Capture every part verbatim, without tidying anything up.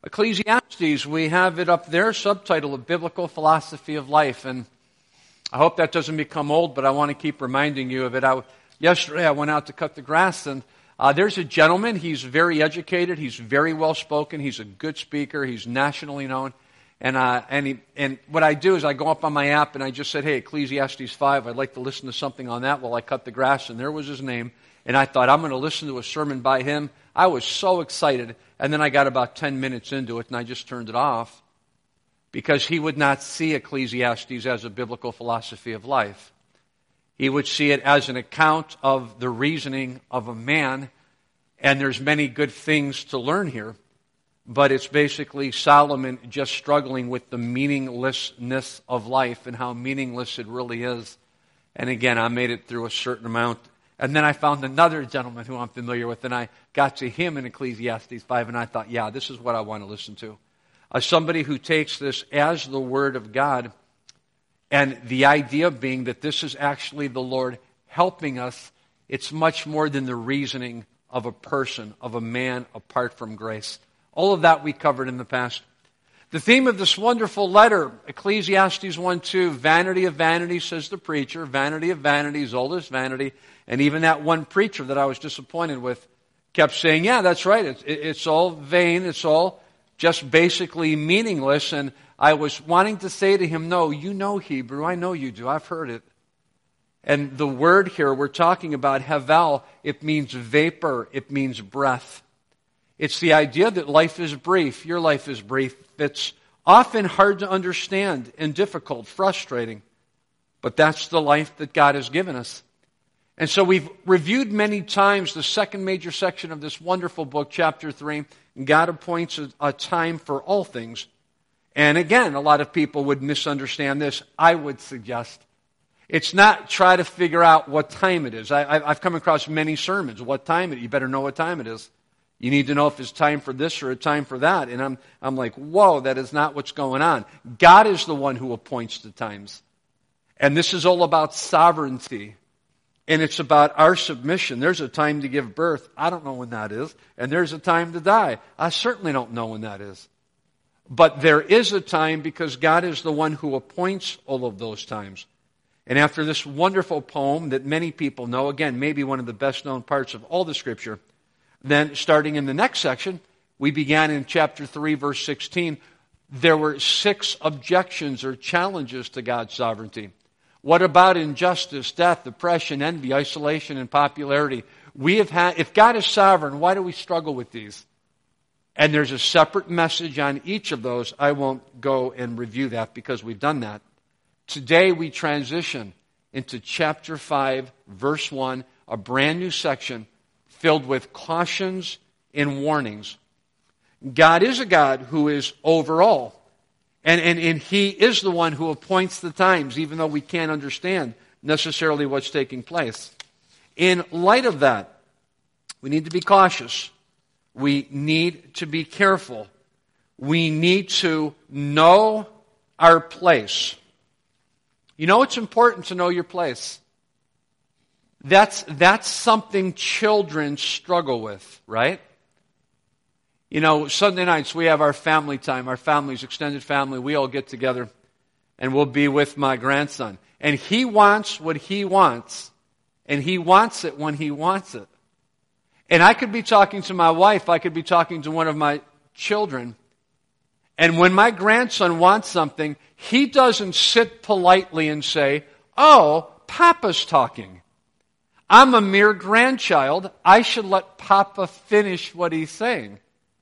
Ecclesiastes, we have it up there, subtitle, A Biblical Philosophy of Life. And I hope that doesn't become old, but I want to keep reminding you of it. I, yesterday I went out to cut the grass, and uh, there's a gentleman. He's very educated. He's very well-spoken. He's a good speaker. He's nationally known. And uh, and, he, and what I do is I go up on my app, and I just said, hey, Ecclesiastes five, I'd like to listen to something on that while I cut the grass. And there was his name. And I thought, I'm going to listen to a sermon by him. I was so excited. And then I got about ten minutes into it, and I just turned it off because he would not see Ecclesiastes as a biblical philosophy of life. He would see it as an account of the reasoning of a man, and there's many good things to learn here, but it's basically Solomon just struggling with the meaninglessness of life and how meaningless it really is. And again, I made it through a certain amount. And then I found another gentleman who I'm familiar with, and I got to him in Ecclesiastes five, and I thought, yeah, this is what I want to listen to. Uh, somebody who takes this as the Word of God, and the idea being that this is actually the Lord helping us. It's much more than the reasoning of a person, of a man apart from grace. All of that we covered in the past. The theme of this wonderful letter, Ecclesiastes one two, vanity of vanity, says the preacher, vanity of vanities, old as vanity. And even that one preacher that I was disappointed with kept saying, yeah, that's right, it's, it's all vain, it's all just basically meaningless. And I was wanting to say to him, no, you know Hebrew, I know you do, I've heard it. And the word here we're talking about, hevel, it means vapor, it means breath. It's the idea that life is brief. Your life is brief. It's often hard to understand and difficult, frustrating. But that's the life that God has given us. And so we've reviewed many times the second major section of this wonderful book, chapter three. God appoints a, a time for all things. And again, a lot of people would misunderstand this. I would suggest it's not try to figure out what time it is. I, I've come across many sermons. What time it is? You better know what time it is. You need to know if it's time for this or a time for that. And I'm, I'm like, whoa, that is not what's going on. God is the one who appoints the times. And this is all about sovereignty. And it's about our submission. There's a time to give birth. I don't know when that is. And there's a time to die. I certainly don't know when that is. But there is a time because God is the one who appoints all of those times. And after this wonderful poem that many people know, again, maybe one of the best known parts of all the Scripture, then starting in the next section, we began in chapter three, verse sixteen. There were six objections or challenges to God's sovereignty. What about injustice, death, oppression, envy, isolation, and popularity? We have had, if God is sovereign, why do we struggle with these? And there's a separate message on each of those. I won't go and review that because we've done that. Today we transition into chapter five, verse one, a brand new section filled with cautions and warnings. God is a God who is over all. And, and, and He is the one who appoints the times, even though we can't understand necessarily what's taking place. In light of that, we need to be cautious. We need to be careful. We need to know our place. You know, it's important to know your place. That's, that's something children struggle with, right? You know, Sunday nights we have our family time, our family's extended family. We all get together and we'll be with my grandson. And he wants what he wants, and he wants it when he wants it. And I could be talking to my wife, I could be talking to one of my children, and when my grandson wants something, he doesn't sit politely and say, oh, Papa's talking. I'm a mere grandchild. I should let Papa finish what he's saying.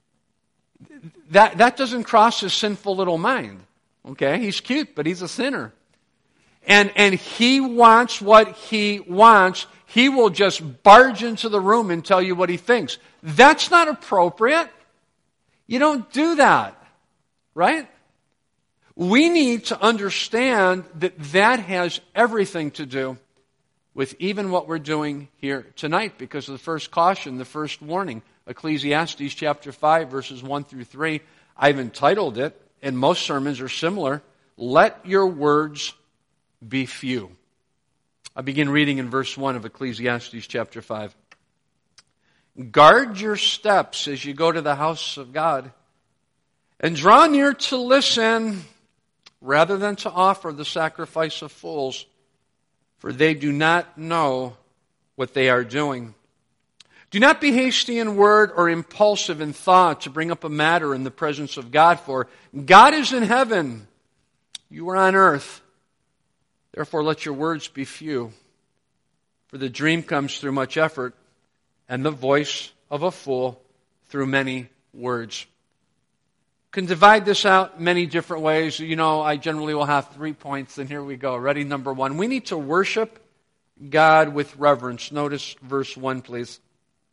That, that doesn't cross his sinful little mind. Okay? He's cute, but he's a sinner. And, and he wants what he wants. He will just barge into the room and tell you what he thinks. That's not appropriate. You don't do that. Right? We need to understand that that has everything to do with even what we're doing here tonight, because of the first caution, the first warning, Ecclesiastes chapter five, verses one through three. I've entitled it, and most sermons are similar, Let Your Words Be Few. I begin reading in verse one of Ecclesiastes chapter five. Guard your steps as you go to the house of God. And draw near to listen rather than to offer the sacrifice of fools, for they do not know what they are doing. Do not be hasty in word or impulsive in thought to bring up a matter in the presence of God, for God is in heaven, you are on earth. Therefore let your words be few. For the dream comes through much effort, and the voice of a fool through many words. Can divide this out many different ways. You know, I generally will have three points, and here we go. Ready? Number one. We need to worship God with reverence. Notice verse one, please.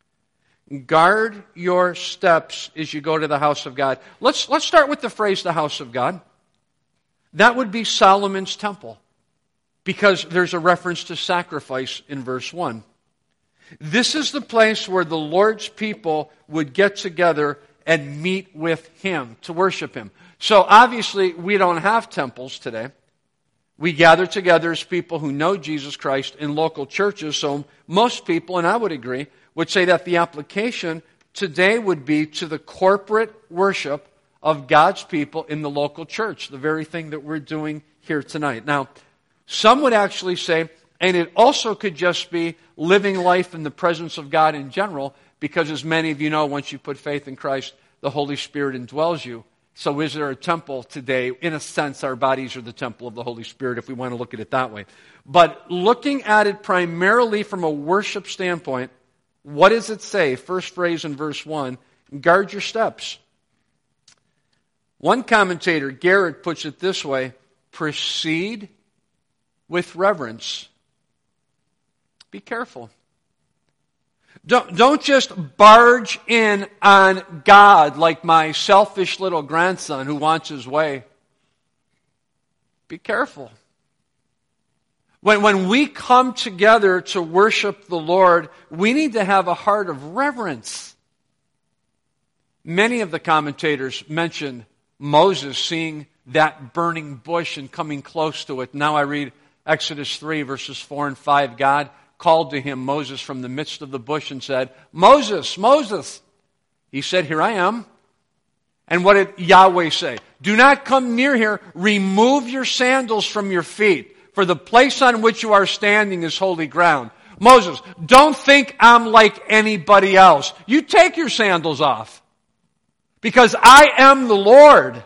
Guard your steps as you go to the house of God. Let's, let's start with the phrase, the house of God. That would be Solomon's temple, because there's a reference to sacrifice in verse one. This is the place where the Lord's people would get together and meet with Him, to worship Him. So obviously, we don't have temples today. We gather together as people who know Jesus Christ in local churches. So most people, and I would agree, would say that the application today would be to the corporate worship of God's people in the local church, the very thing that we're doing here tonight. Now, some would actually say, and it also could just be living life in the presence of God in general, because as many of you know, once you put faith in Christ, the Holy Spirit indwells you. So is there a temple today? In a sense, our bodies are the temple of the Holy Spirit, if we want to look at it that way. But looking at it primarily from a worship standpoint, what does it say? First phrase in verse one, guard your steps. One commentator, Garrett, puts it this way, proceed with reverence. Be careful. Don't, don't just barge in on God like my selfish little grandson who wants his way. Be careful. When, when we come together to worship the Lord, we need to have a heart of reverence. Many of the commentators mention Moses seeing that burning bush and coming close to it. Now I read Exodus three, verses four and five. God called to him Moses from the midst of the bush and said, Moses, Moses. He said, here I am. And what did Yahweh say? Do not come near here. Remove your sandals from your feet, for the place on which you are standing is holy ground. Moses, don't think I'm like anybody else. You take your sandals off, because I am the Lord.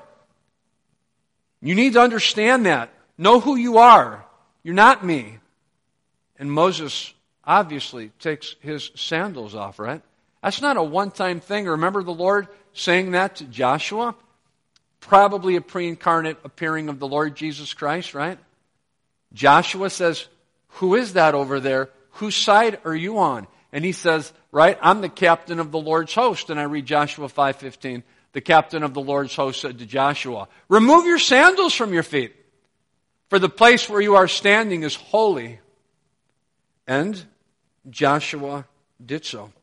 You need to understand that. Know who you are. You're not me. And Moses obviously takes his sandals off, right? That's not a one-time thing. Remember the Lord saying that to Joshua? Probably a pre-incarnate appearing of the Lord Jesus Christ, right? Joshua says, who is that over there? Whose side are you on? And he says, right, I'm the captain of the Lord's host. And I read Joshua five fifteen. The captain of the Lord's host said to Joshua, remove your sandals from your feet, for the place where you are standing is holy. And Joshua did so.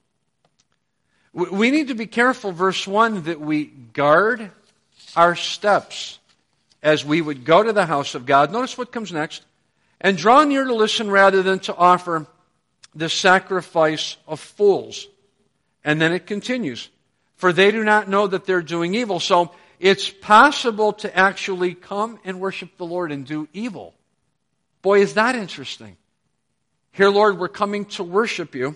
We need to be careful, verse one, that we guard our steps as we would go to the house of God. Notice what comes next. And draw near to listen rather than to offer the sacrifice of fools. And then it continues. For they do not know that they're doing evil. So it's possible to actually come and worship the Lord and do evil. Boy, is that interesting. Here, Lord, we're coming to worship you,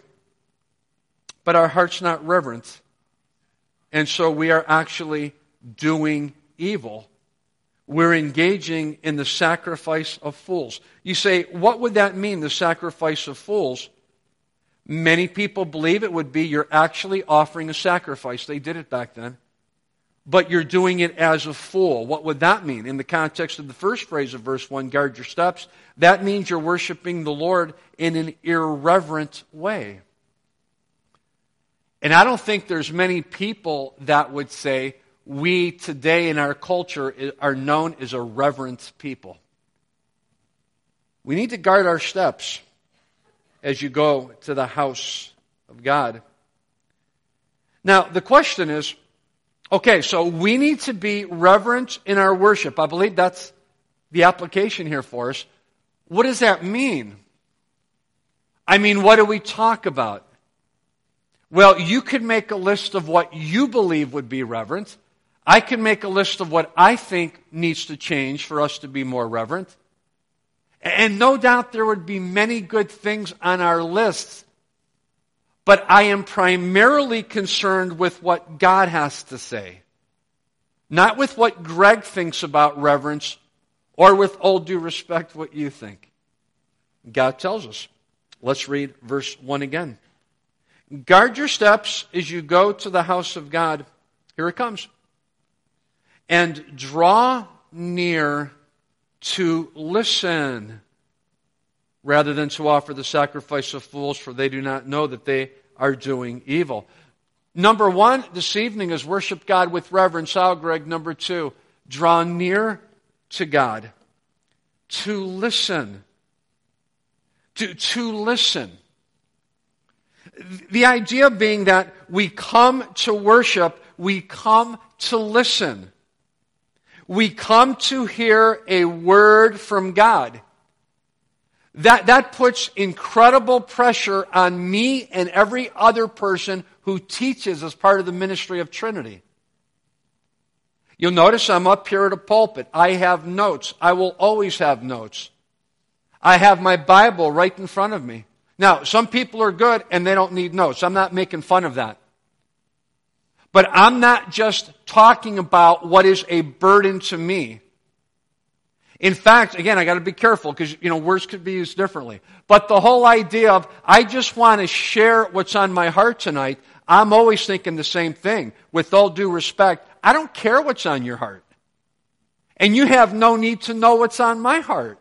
but our heart's not reverent. And so we are actually doing evil. We're engaging in the sacrifice of fools. You say, what would that mean, the sacrifice of fools? Many people believe it would be you're actually offering a sacrifice. They did it back then. But you're doing it as a fool. What would that mean? In the context of the first phrase of verse one, guard your steps, that means you're worshiping the Lord in an irreverent way. And I don't think there's many people that would say, we today in our culture are known as a reverent people. We need to guard our steps as you go to the house of God. Now, the question is, okay, so we need to be reverent in our worship. I believe that's the application here for us. What does that mean? I mean, what do we talk about? Well, you could make a list of what you believe would be reverent. I can make a list of what I think needs to change for us to be more reverent. And no doubt there would be many good things on our lists. But I am primarily concerned with what God has to say. Not with what Greg thinks about reverence, or with all due respect what you think. God tells us. Let's read verse one again. Guard your steps as you go to the house of God. Here it comes. And draw near to listen, rather than to offer the sacrifice of fools, for they do not know that they are doing evil. Number one, this evening is worship God with reverence. How, Greg? Number two, draw near to God. To listen. To, to listen. The idea being that we come to worship, we come to listen. We come to hear a word from God. That, that puts incredible pressure on me and every other person who teaches as part of the ministry of Trinity. You'll notice I'm up here at a pulpit. I have notes. I will always have notes. I have my Bible right in front of me. Now, some people are good and they don't need notes. I'm not making fun of that. But I'm not just talking about what is a burden to me. In fact, again, I got to be careful because, you know, words could be used differently. But the whole idea of, I just want to share what's on my heart tonight, I'm always thinking the same thing. With all due respect, I don't care what's on your heart. And you have no need to know what's on my heart.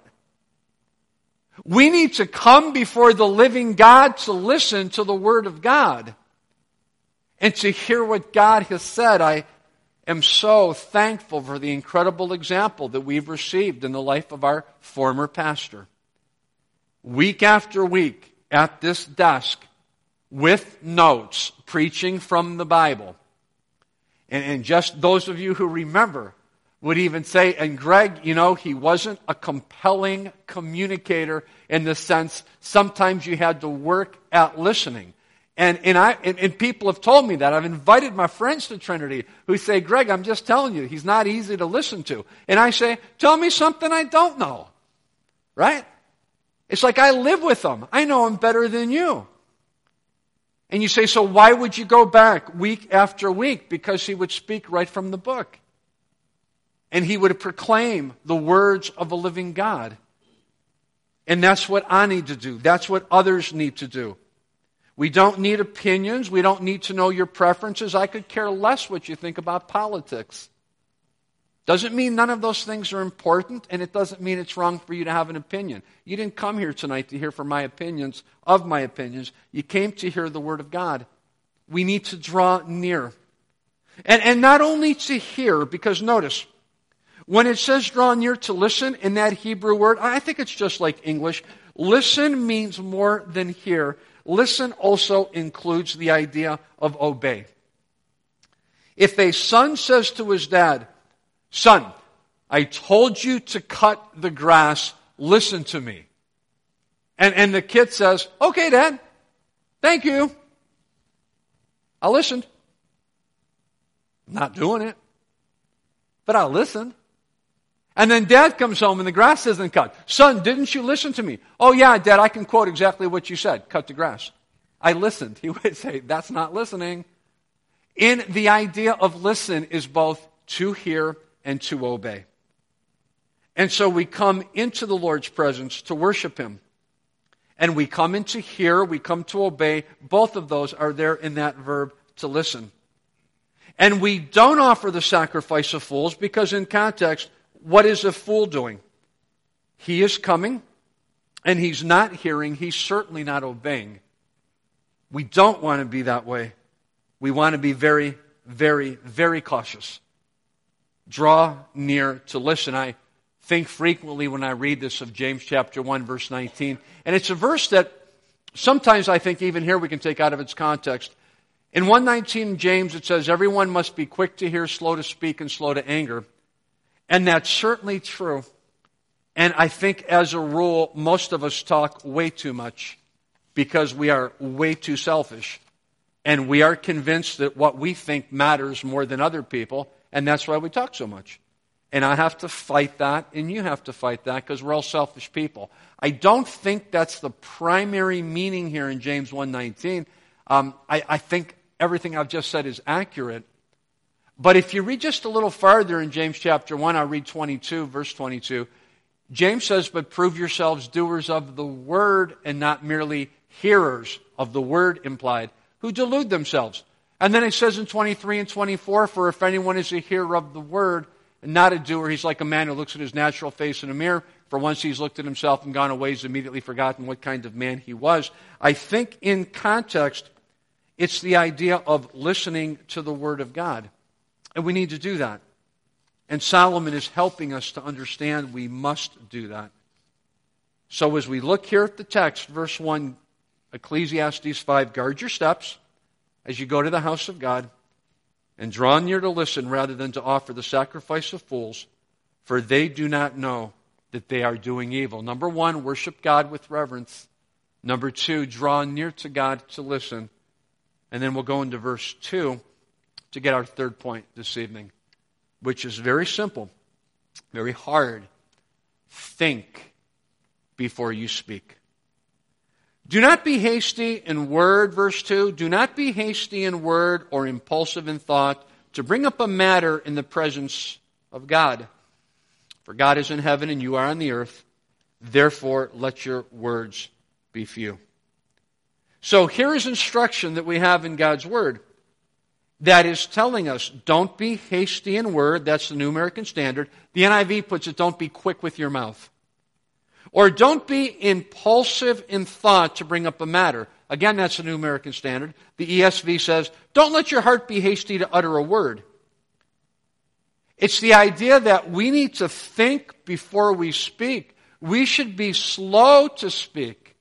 We need to come before the living God to listen to the Word of God and to hear what God has said. I am so thankful for the incredible example that we've received in the life of our former pastor. Week after week at this desk with notes, preaching from the Bible. And, and just those of you who remember would even say, and Greg, you know, he wasn't a compelling communicator in the sense sometimes you had to work at listening. And and I and, and people have told me that. I've invited my friends to Trinity who say, Greg, I'm just telling you, he's not easy to listen to. And I say, tell me something I don't know. Right? It's like I live with him. I know him better than you. And you say, so why would you go back week after week? Because he would speak right from the book. And he would proclaim the words of a living God. And that's what I need to do. That's what others need to do. We don't need opinions. We don't need to know your preferences. I could care less what you think about politics. Doesn't mean none of those things are important, and it doesn't mean it's wrong for you to have an opinion. You didn't come here tonight to hear from my opinions, of my opinions. You came to hear the Word of God. We need to draw near. And, and not only to hear, because notice, when it says draw near to listen in that Hebrew word, I think it's just like English. Listen means more than hear. Listen also includes the idea of obey. If a son says to his dad, son, I told you to cut the grass, listen to me. And, and the kid says, okay, Dad, thank you. I listened. I'm not doing it, but I listened. And then Dad comes home and the grass isn't cut. Son, didn't you listen to me? Oh yeah, Dad, I can quote exactly what you said. Cut the grass. I listened. He would say, that's not listening. In the idea of listen is both to hear and to obey. And so we come into the Lord's presence to worship Him. And we come in to hear, we come to obey. Both of those are there in that verb to listen. And we don't offer the sacrifice of fools because in context, what is a fool doing? He is coming, and he's not hearing. He's certainly not obeying. We don't want to be that way. We want to be very, very, very cautious. Draw near to listen. I think frequently when I read this of James chapter one, verse nineteen. And it's a verse that sometimes I think even here we can take out of its context. In one nineteen James it says, everyone must be quick to hear, slow to speak, and slow to anger. And that's certainly true. And I think as a rule, most of us talk way too much because we are way too selfish. And we are convinced that what we think matters more than other people. And that's why we talk so much. And I have to fight that, and you have to fight that, because we're all selfish people. I don't think that's the primary meaning here in James one nineteen. Um, I, I think everything I've just said is accurate. But if you read just a little farther in James chapter one, I'll read twenty-two, verse twenty-two. James says, but prove yourselves doers of the word and not merely hearers of the word implied, who delude themselves. And then it says in twenty-three and twenty-four, for if anyone is a hearer of the word and not a doer, he's like a man who looks at his natural face in a mirror. For once he's looked at himself and gone away, he's immediately forgotten what kind of man he was. I think in context, it's the idea of listening to the word of God. And we need to do that. And Solomon is helping us to understand we must do that. So as we look here at the text, verse one, Ecclesiastes five, guard your steps as you go to the house of God, and draw near to listen rather than to offer the sacrifice of fools, for they do not know that they are doing evil. Number one, worship God with reverence. Number two, draw near to God to listen. And then we'll go into verse two to get our third point this evening, which is very simple, very hard. Think before you speak. Do not be hasty in word, verse two. Do not be hasty in word or impulsive in thought to bring up a matter in the presence of God. For God is in heaven and you are on the earth. Therefore, let your words be few. So here is instruction that we have in God's word that is telling us, don't be hasty in word. That's the New American Standard. The N I V puts it, don't be quick with your mouth. Or don't be impulsive in thought to bring up a matter. Again, that's the New American Standard. The E S V says, don't let your heart be hasty to utter a word. It's the idea that we need to think before we speak. We should be slow to speak.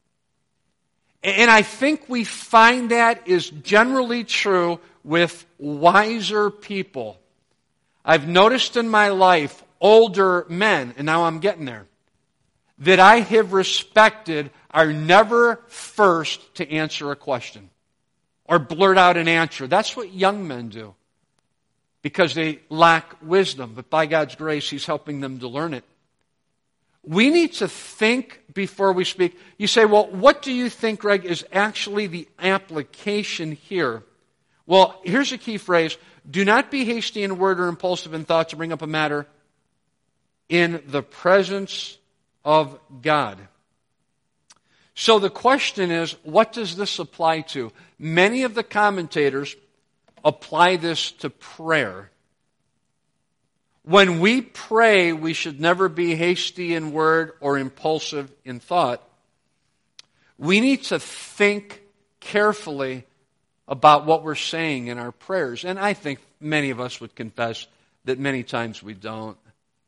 And I think we find that is generally true with wiser people. I've noticed in my life older men, and now I'm getting there, that I have respected are never first to answer a question or blurt out an answer. That's what young men do because they lack wisdom. But by God's grace, He's helping them to learn it. We need to think before we speak. You say, well, what do you think, Greg, is actually the application here? Well, here's a key phrase. Do not be hasty in word or impulsive in thought to bring up a matter in the presence of God. So the question is, what does this apply to? Many of the commentators apply this to prayer. When we pray, we should never be hasty in word or impulsive in thought. We need to think carefully about what we're saying in our prayers. And I think many of us would confess that many times we don't.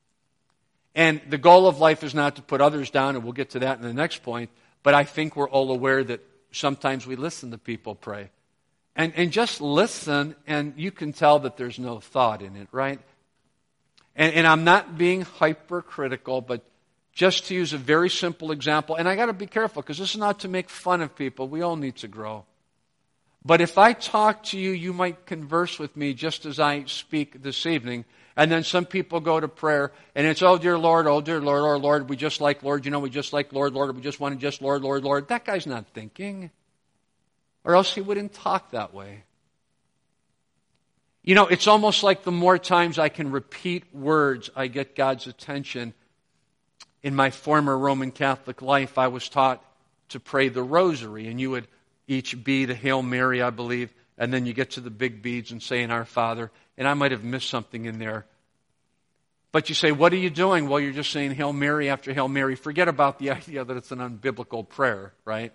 And the goal of life is not to put others down, and we'll get to that in the next point, but I think we're all aware that sometimes we listen to people pray. And, and just listen, and you can tell that there's no thought in it, right? And, and I'm not being hypercritical, but just to use a very simple example, and I got to be careful, because this is not to make fun of people. We all need to grow. But if I talk to you, you might converse with me just as I speak this evening. And then some people go to prayer, and it's, oh, dear Lord, oh, dear Lord, oh, Lord, we just like Lord, you know, we just like Lord, Lord, we just want to just Lord, Lord, Lord. That guy's not thinking. Or else he wouldn't talk that way. You know, it's almost like the more times I can repeat words, I get God's attention. In my former Roman Catholic life, I was taught to pray the rosary, and you would each bead a Hail Mary, I believe, and then you get to the big beads and say, in Our Father. And I might have missed something in there. But you say, what are you doing? Well, you're just saying Hail Mary after Hail Mary. Forget about the idea that it's an unbiblical prayer, right?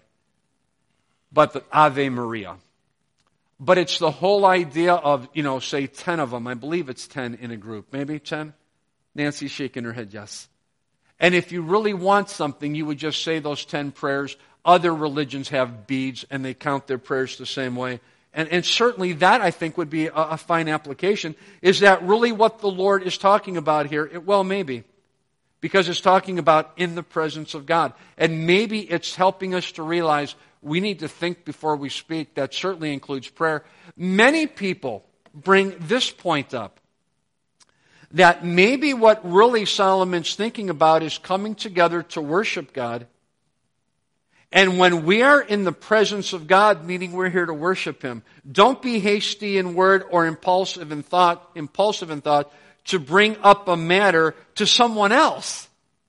But the Ave Maria. But it's the whole idea of, you know, say ten of them. I believe it's ten in a group. Maybe ten? Nancy's shaking her head, yes. And if you really want something, you would just say those ten prayers. Other religions have beads, and they count their prayers the same way. And, and certainly that, I think, would be a, a fine application. Is that really what the Lord is talking about here? It well may be. Because it's talking about in the presence of God. And maybe it's helping us to realize we need to think before we speak. That certainly includes prayer. Many people bring this point up. that maybe what really Solomon's thinking about is coming together to worship God. And when we are in the presence of God, meaning we're here to worship Him, don't be hasty in word or impulsive in thought, impulsive in thought to bring up a matter to someone else.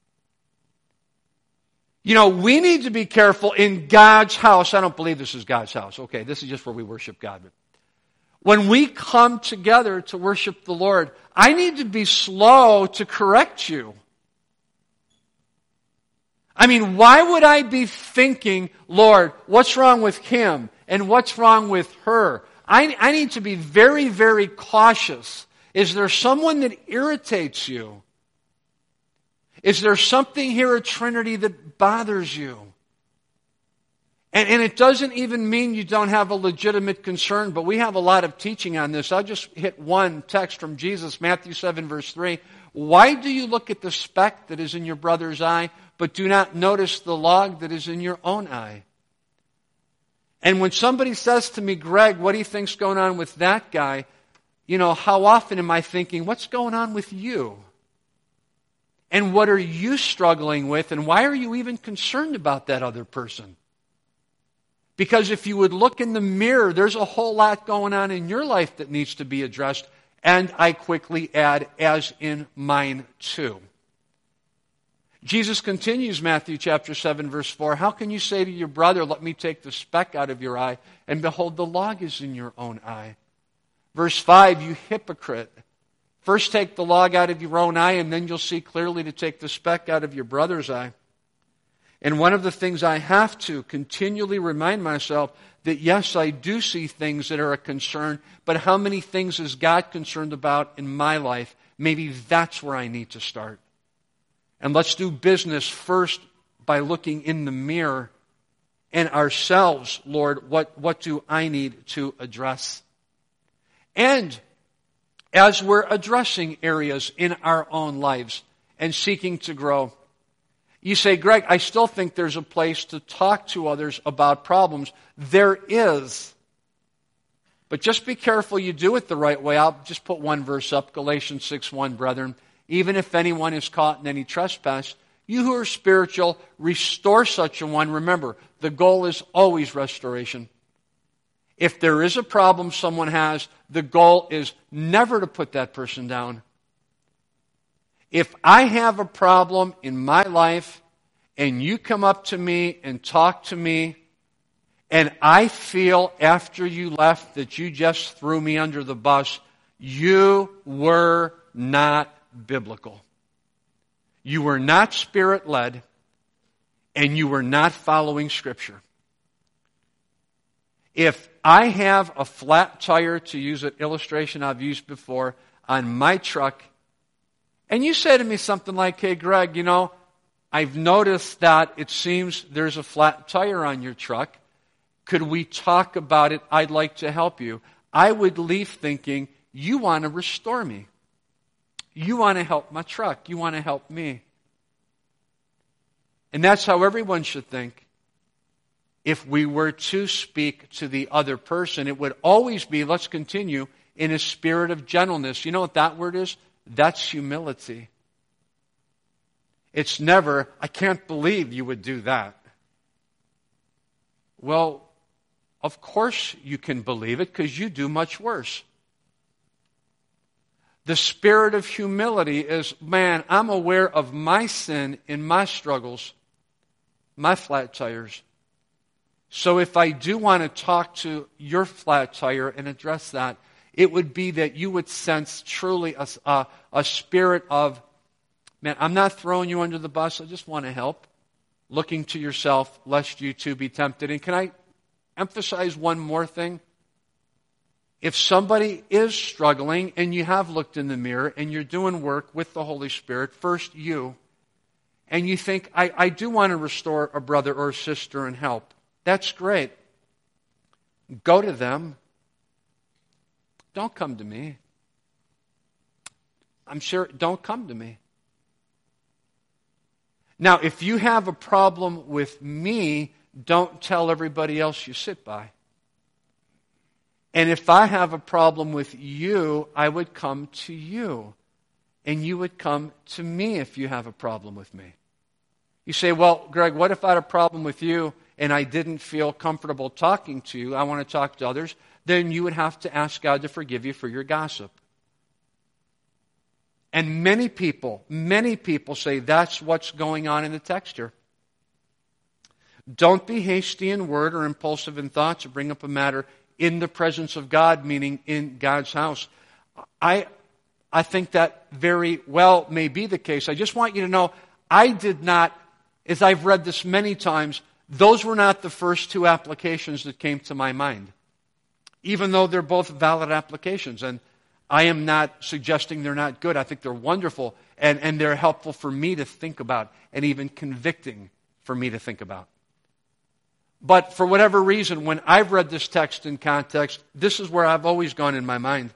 You know, we need to be careful in God's house. I don't believe this is God's house. Okay, this is just where we worship God. When we come together to worship the Lord, I need to be slow to correct you. I mean, why would I be thinking, Lord, what's wrong with him and what's wrong with her? I, I need to be very, very cautious. Is there someone that irritates you? Is there something here at Trinity that bothers you? And, and it doesn't even mean you don't have a legitimate concern, but we have a lot of teaching on this. I'll just hit one text from Jesus, Matthew seven, verse three. Why do you look at the speck that is in your brother's eye, but do not notice the log that is in your own eye? And when somebody says to me, Greg, what do you think's going on with that guy? You know, how often am I thinking, what's going on with you? And what are you struggling with? And why are you even concerned about that other person? Because if you would look in the mirror, there's a whole lot going on in your life that needs to be addressed. And I quickly add, as in mine too. Jesus continues, Matthew chapter seven, verse four. How can you say to your brother, let me take the speck out of your eye, and behold, the log is in your own eye? Verse five, you hypocrite. First take the log out of your own eye, and then you'll see clearly to take the speck out of your brother's eye. And one of the things I have to continually remind myself that yes, I do see things that are a concern, but how many things is God concerned about in my life? Maybe that's where I need to start. And let's do business first by looking in the mirror and ourselves, Lord, what, what do I need to address? And as we're addressing areas in our own lives and seeking to grow, you say, Greg, I still think there's a place to talk to others about problems. There is. But just be careful you do it the right way. I'll just put one verse up, Galatians six one, brethren. Even if anyone is caught in any trespass, you who are spiritual, restore such a one. Remember, the goal is always restoration. If there is a problem someone has, the goal is never to put that person down. If I have a problem in my life and you come up to me and talk to me and I feel after you left that you just threw me under the bus, you were not biblical. You were not Spirit-led and you were not following Scripture. If I have a flat tire, to use an illustration I've used before, on my truck, and you say to me something like, hey, Greg, you know, I've noticed that it seems there's a flat tire on your truck. Could we talk about it? I'd like to help you. I would leave thinking, you want to restore me. You want to help my truck. You want to help me. And that's how everyone should think. If we were to speak to the other person, it would always be, let's continue, in a spirit of gentleness. You know what that word is? That's humility. It's never, I can't believe you would do that. Well, of course you can believe it because you do much worse. The spirit of humility is, man, I'm aware of my sin in my struggles, my flat tires. So if I do want to talk to your flat tire and address that, it would be that you would sense truly a, a, a spirit of, man, I'm not throwing you under the bus. I just want to help. Looking to yourself, lest you too be tempted. And can I emphasize one more thing? If somebody is struggling and you have looked in the mirror and you're doing work with the Holy Spirit, first you, and you think, I, I do want to restore a brother or a sister and help. That's great. Go to them. Don't come to me. I'm sure, don't come to me. Now, if you have a problem with me, don't tell everybody else you sit by. And if I have a problem with you, I would come to you. and you would come to me if you have a problem with me. You say, well, Greg, what if I had a problem with you and I didn't feel comfortable talking to you? I want to talk to others. Then you would have to ask God to forgive you for your gossip. And many people, many people say that's what's going on in the text here. Don't be hasty in word or impulsive in thought to bring up a matter in the presence of God, meaning in God's house. I, I think that very well may be the case. I just want you to know, I did not, as I've read this many times, those were not the first two applications that came to my mind, even though they're both valid applications. And I am not suggesting they're not good. I think they're wonderful, and, and they're helpful for me to think about, and even convicting for me to think about. But for whatever reason, when I've read this text in context, this is where I've always gone in my mind.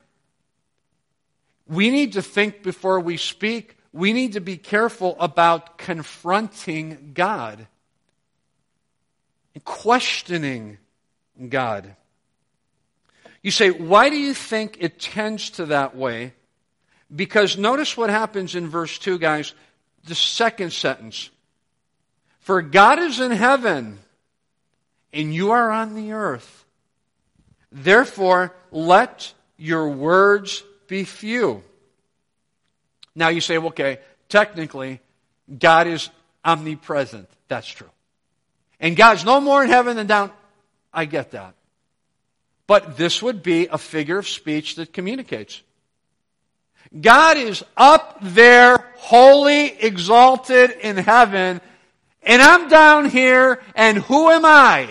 We need to think before we speak. We need to be careful about confronting God and questioning God. You say, why do you think it tends to that way? Because notice what happens in verse two, guys. The second sentence. For God is in heaven, and you are on the earth. Therefore, let your words be few. Now you say, okay, technically, God is omnipresent. That's true. And God's no more in heaven than down. I get that. But this would be a figure of speech that communicates. God is up there, holy, exalted in heaven, and I'm down here, and who am I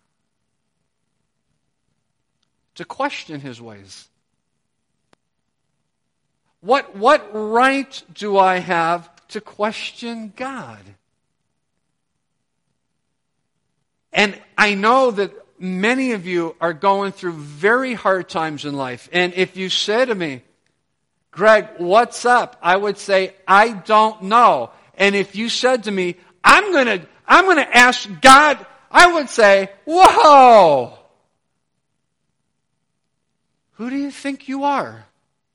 to question His ways? What, what right do I have to question God? And I know that many of you are going through very hard times in life. And if you say to me, Greg, what's up? I would say, I don't know. And if you said to me, I'm going to I'm going to ask God, I would say, whoa! Who do you think you are?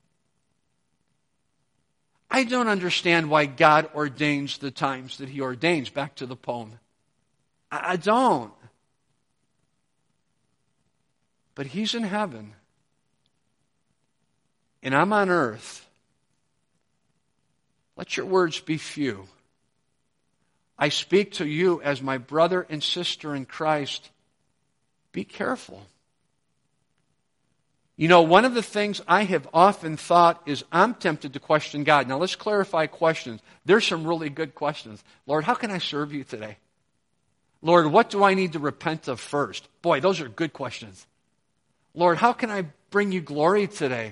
I don't understand why God ordains the times that He ordains. Back to the poem. I don't. But He's in heaven, and I'm on earth. Let your words be few. I speak to you as my brother and sister in Christ. Be careful. You know, one of the things I have often thought is I'm tempted to question God. Now let's clarify questions. There's some really good questions. Lord, how can I serve you today? Lord, what do I need to repent of first? Boy, those are good questions. Lord, how can I bring you glory today?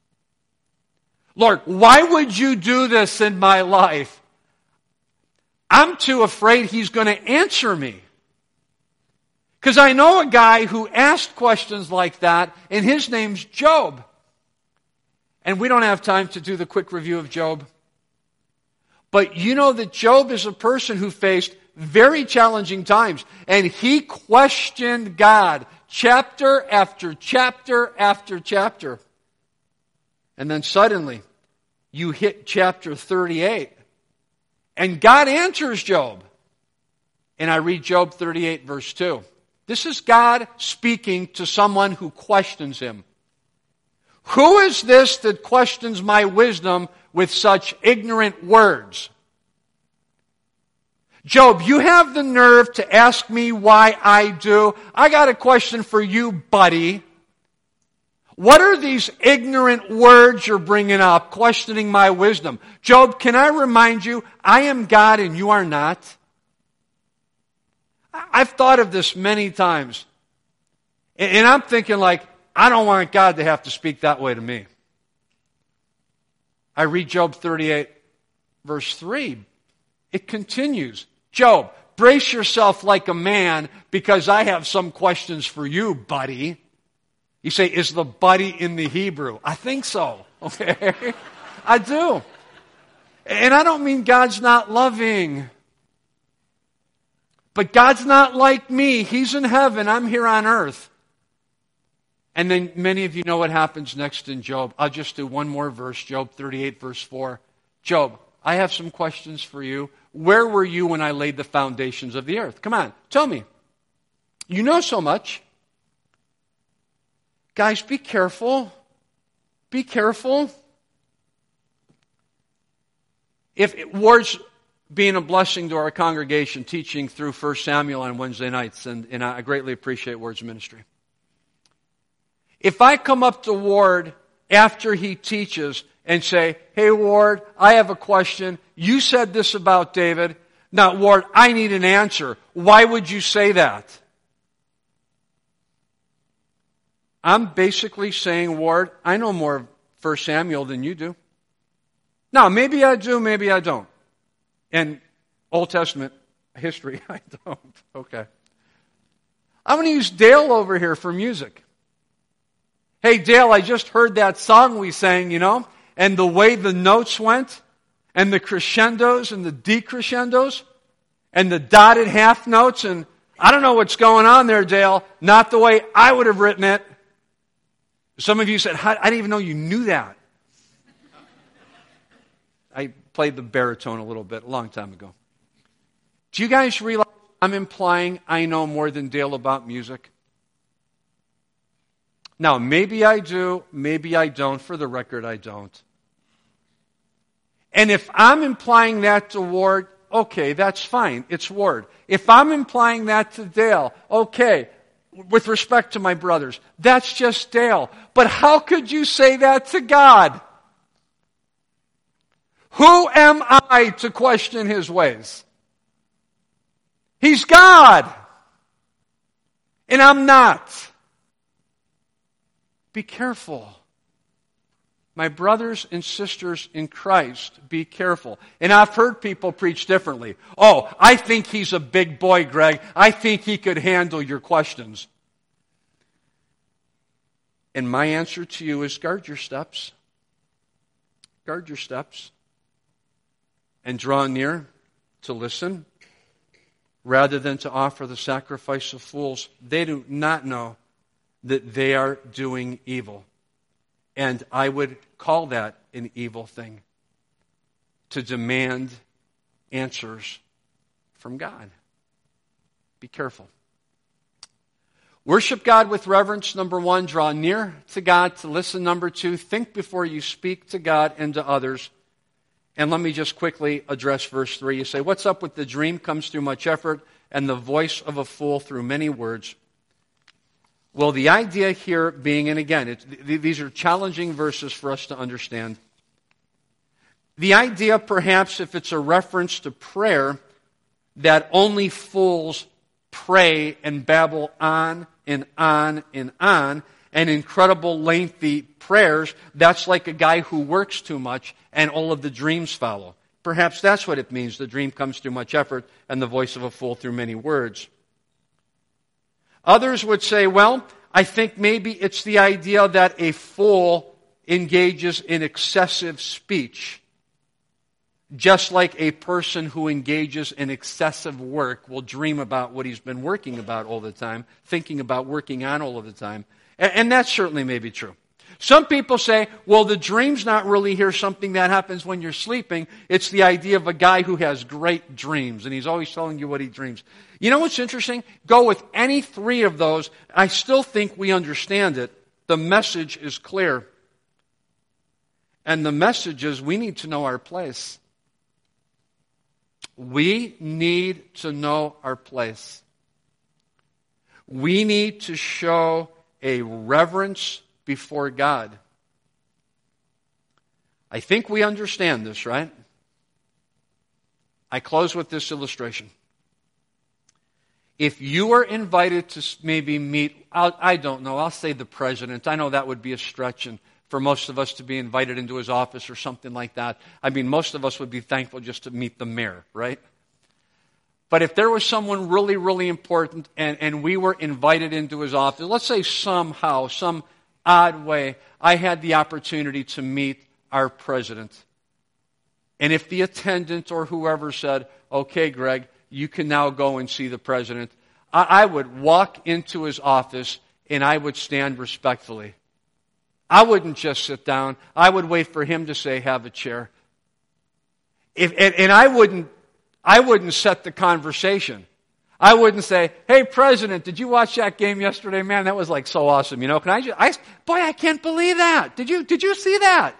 Lord, why would you do this in my life? I'm too afraid He's going to answer me. Because I know a guy who asked questions like that, and his name's Job. And we don't have time to do the quick review of Job. But you know that Job is a person who faced very challenging times, and he questioned God chapter after chapter after chapter. And then suddenly, you hit chapter thirty-eight. And God answers Job. And I read Job thirty-eight, verse two. This is God speaking to someone who questions Him. Who is this that questions my wisdom with such ignorant words? Job, you have the nerve to ask me why I do. I got a question for you, buddy. What are these ignorant words you're bringing up, questioning my wisdom? Job, can I remind you, I am God and you are not? I've thought of this many times. And I'm thinking like, I don't want God to have to speak that way to me. I read Job thirty-eight, verse three. It continues. Job, brace yourself like a man because I have some questions for you, buddy. You say, is the buddy in the Hebrew? I think so. Okay. I do. And I don't mean God's not loving. But God's not like me. He's in heaven. I'm here on earth. And then many of you know what happens next in Job. I'll just do one more verse, Job thirty-eight, verse four. Job, I have some questions for you. Where were you when I laid the foundations of the earth? Come on, tell me. You know so much. Guys, be careful. Be careful. If it, Ward's being a blessing to our congregation, teaching through First Samuel on Wednesday nights, and, and I greatly appreciate Ward's ministry. If I come up to Ward after he teaches and say, hey, Ward, I have a question. You said this about David. Now, Ward, I need an answer. Why would you say that? I'm basically saying, Ward, I know more of First Samuel than you do. Now, maybe I do, maybe I don't. And Old Testament history, I don't. Okay. I'm going to use Dale over here for music. Hey, Dale, I just heard that song we sang, you know, and the way the notes went, and the crescendos and the decrescendos, and the dotted half notes, and I don't know what's going on there, Dale. Not the way I would have written it. Some of you said, I didn't even know you knew that. I played the baritone a little bit a long time ago. Do you guys realize I'm implying I know more than Dale about music? Now, maybe I do, maybe I don't. For the record, I don't. And if I'm implying that to Ward, okay, that's fine. It's Ward. If I'm implying that to Dale, okay, with respect to my brothers, that's just Dale. But how could you say that to God? Who am I to question His ways? He's God. And I'm not. Be careful. My brothers and sisters in Christ, be careful. And I've heard people preach differently. Oh, I think he's a big boy, Greg. I think he could handle your questions. And my answer to you is guard your steps. Guard your steps. And draw near to listen rather than to offer the sacrifice of fools. They do not know that they are doing evil. And I would call that an evil thing, to demand answers from God. Be careful. Worship God with reverence, number one. Draw near to God to listen, number two. Think before you speak to God and to others. And let me just quickly address verse three. You say, what's up with the dream comes through much effort and the voice of a fool through many words? Well, the idea here being, and again, it's, these are challenging verses for us to understand. The idea, perhaps, if it's a reference to prayer, that only fools pray and babble on and on and on, and incredible lengthy prayers, that's like a guy who works too much and all of the dreams follow. Perhaps that's what it means. The dream comes through much effort and the voice of a fool through many words. Others would say, well, I think maybe it's the idea that a fool engages in excessive speech, just like a person who engages in excessive work will dream about what he's been working about all the time, thinking about working on all of the time. And, and that certainly may be true. Some people say, well, the dream's not really here something that happens when you're sleeping. It's the idea of a guy who has great dreams, and he's always telling you what he dreams. You know what's interesting? Go with any three of those. I still think we understand it. The message is clear. And the message is we need to know our place. We need to know our place. We need to show a reverence before God. I think we understand this, right? I close with this illustration. If you are invited to maybe meet, I'll, I don't know, I'll say the president. I know that would be a stretch, and for most of us to be invited into his office or something like that. I mean, most of us would be thankful just to meet the mayor, right? But if there was someone really, really important and, and we were invited into his office, let's say somehow, some odd way, I had the opportunity to meet our president. And if the attendant or whoever said, okay, Greg, you can now go and see the president, I, I would walk into his office and I would stand respectfully. I wouldn't just sit down. I would wait for him to say, have a chair. If, and, and I wouldn't, I wouldn't set the conversation. I wouldn't say, "Hey, President, did you watch that game yesterday? Man, that was like so awesome. You know, can I just, I, boy, I can't believe that. Did you, did you see that?"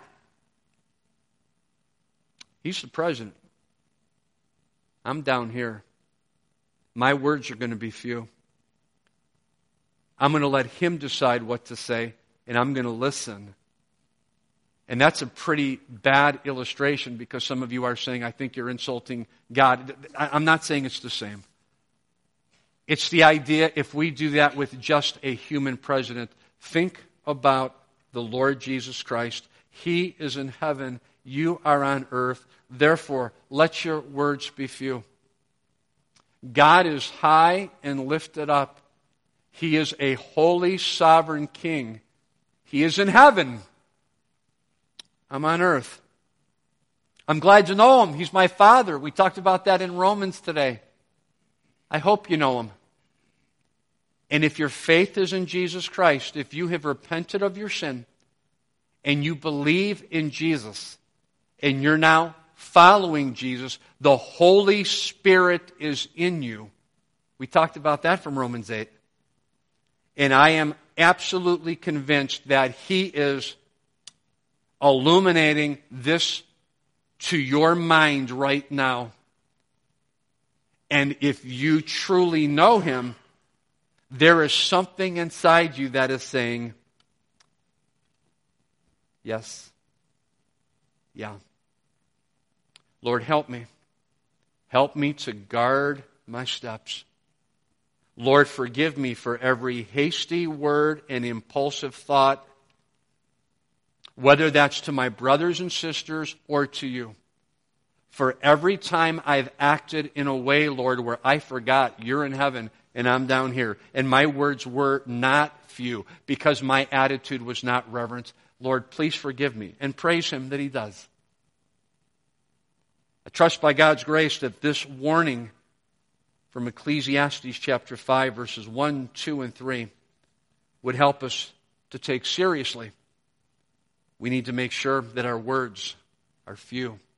He's the president. I'm down here. My words are going to be few. I'm going to let him decide what to say, and I'm going to listen. And that's a pretty bad illustration because some of you are saying, "I think you're insulting God." I'm not saying it's the same. It's the idea, if we do that with just a human president, think about the Lord Jesus Christ. He is in heaven. You are on earth. Therefore, let your words be few. God is high and lifted up. He is a holy, sovereign king. He is in heaven. I'm on earth. I'm glad to know him. He's my Father. We talked about that in Romans today. I hope you know him. And if your faith is in Jesus Christ, if you have repented of your sin, and you believe in Jesus, and you're now following Jesus, the Holy Spirit is in you. We talked about that from Romans eight. And I am absolutely convinced that He is illuminating this to your mind right now. And if you truly know Him, there is something inside you that is saying, "Yes, yeah. Lord, help me. Help me to guard my steps. Lord, forgive me for every hasty word and impulsive thought, whether that's to my brothers and sisters or to you. For every time I've acted in a way, Lord, where I forgot you're in heaven and I'm down here, and my words were not few because my attitude was not reverence. Lord, please forgive me." And praise Him that He does. I trust by God's grace that this warning from Ecclesiastes chapter five, verses one, two, and three would help us to take seriously. We need to make sure that our words are few.